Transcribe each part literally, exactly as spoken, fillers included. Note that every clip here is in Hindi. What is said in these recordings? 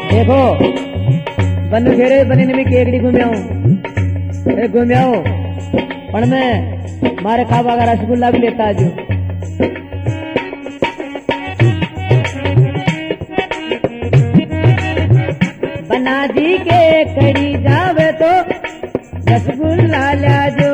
देखो बनु घेरे बनी में केकड़ी घूम्याऊ अरे घूम्याऊ पण मैं मारे खावा का रसगुल्ला भी लेता जो बना जी के कड़ी जावे तो रसगुल्ला ला जो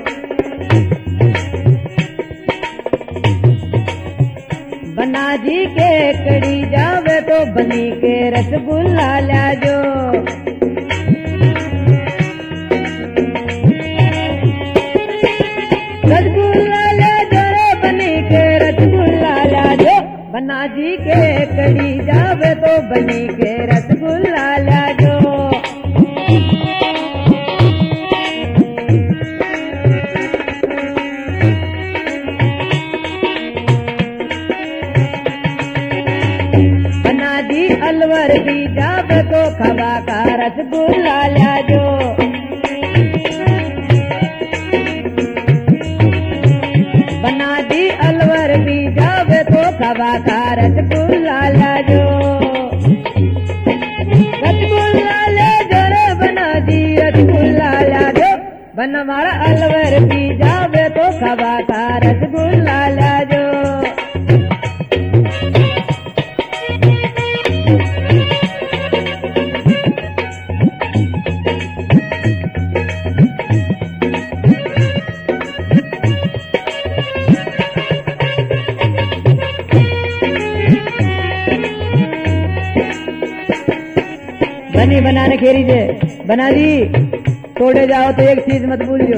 बना जी के कड़ी जावे तो बनी के रसगुल्ला ला जो रसगुल्ला ला जो रे बनी के रसगुल्ला ला जो बना जी के कड़ी जावे तो बनी के रसगुल्ला ला जो अलवर भी जाब तो खबा का रसगुल्ला ला जो बना दी अलवर भी जाब तो खबा का रसगुल्ला ला जो रसगुल्ला ले जो रे बना दी रसगुल्ला ला जो बन हमारा अलवर भी जाब तो खबा का रसगुल्ला ला जो बनी बनाने खेरी से बना दी तोड़े जाओ तो एक चीज मत भूलियो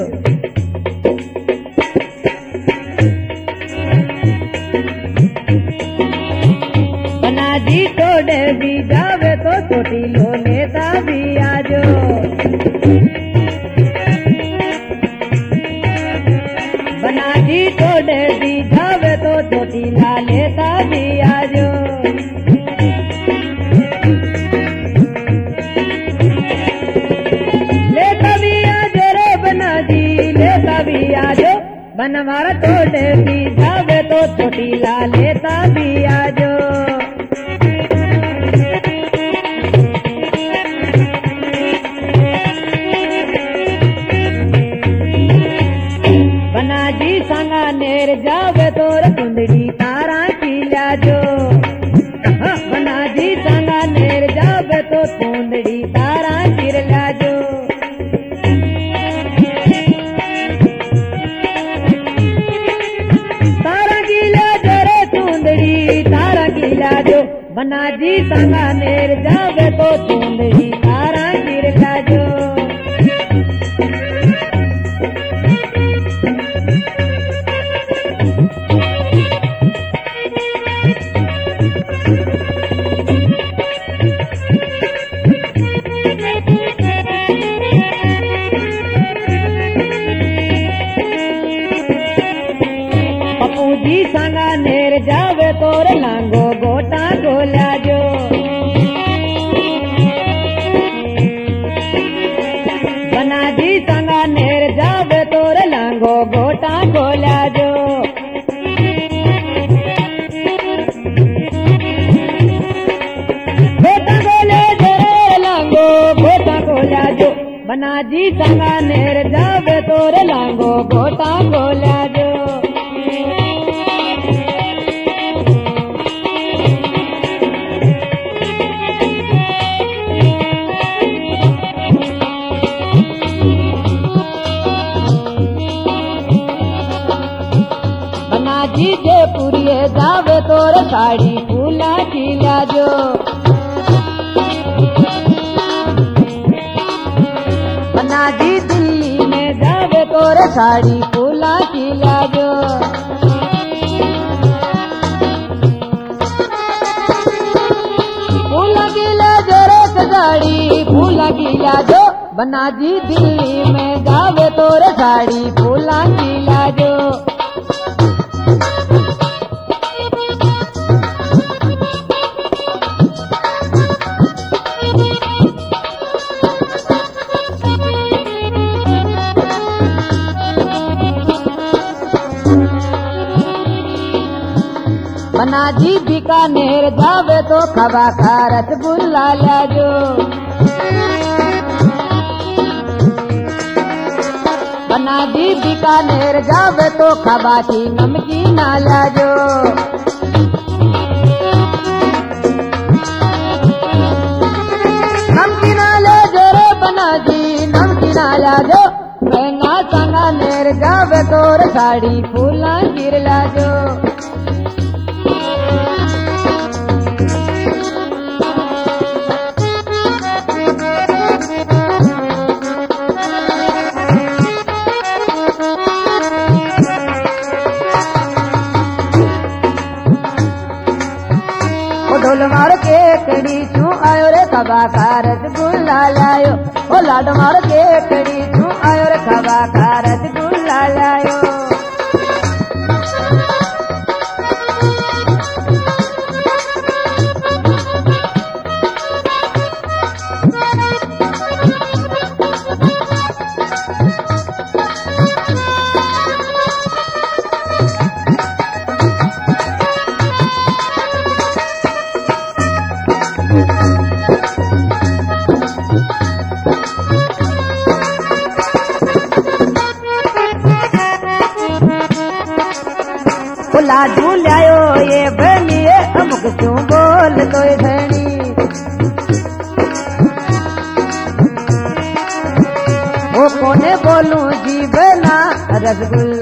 बना दी तोड़े भी जावे तो छोटी लो लेता भी आजो बना दी तोड़े भी जावे तो छोटी ला लेता भी आजो बन हमारा तोड़े भी जावे तो छोटी ला लेता भी आजो बना जी संगा नेर जावे तो कुंदड़ी तारा की लाजो बना जी संगा नेर जावे तो कुंदड़ी तारा गिर लाजो जो बना जी संगा नेर जावे तो चूंदड़ी तारा गिर लाजो पप्पू जी संगा नेर जावे तो लांगो गोटा गोला जो बना जी संगा नेर जावे तो लांगो गोटा गोला जो गोटा गोले जो लांगो गोटा गोला जो बना जी संगा नेर जावे तो लांगो गोटा गोला जो जी जयपुरिये जावे तोर साड़ी फूला खिला जो बना जी दिल्ली में जावे तोर साड़ी फूला खिला जो फूला खिला जो रे साड़ी फूला खिला जो बना जी दिल्ली में जावे तोर साड़ी फूला खिला जो बना जी बीकानेर जावे तो खबा का रसगुल्ला लाजो। बना जी बीकानेर जावे तो खबा की नमकीन लाजो। नमकीन लाजो रे बना जी नमकीन लाजो। बहना सांगानेर जावे तो साड़ी फूला गिर लाजो। ढोल मार के कड़ी छू आयो रे खबा का रसगुल्ला लायो। ओ लाड मार के कड़ी छू आयो रे खबा का रसगुल्ला लायो। लाडू लायो ये बनिए अमुक क्यों बोल तो धनी। वो कोने बोलूं जी बना रसगुल्ला